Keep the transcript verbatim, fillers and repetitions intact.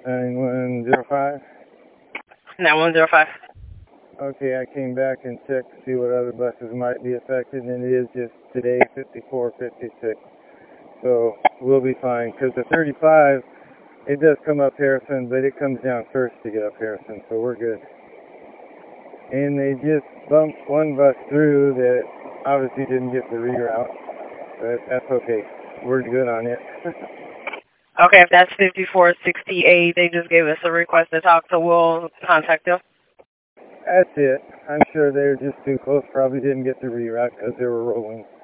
nine one zero five. nine one zero five. Okay, I came back and checked to see what other buses might be affected, and it is just today fifty-four fifty-six. So we'll be fine, because the thirty-five, it does come up Harrison, but it comes down first to get up Harrison, so we're good. And they just bumped one bus through that obviously didn't get the reroute, but that's okay. We're good on it. Okay, if that's fifty-four sixty-eight, they just gave us a request to talk, so we'll contact them. That's it. I'm sure they're just too close, probably didn't get the reroute because they were rolling.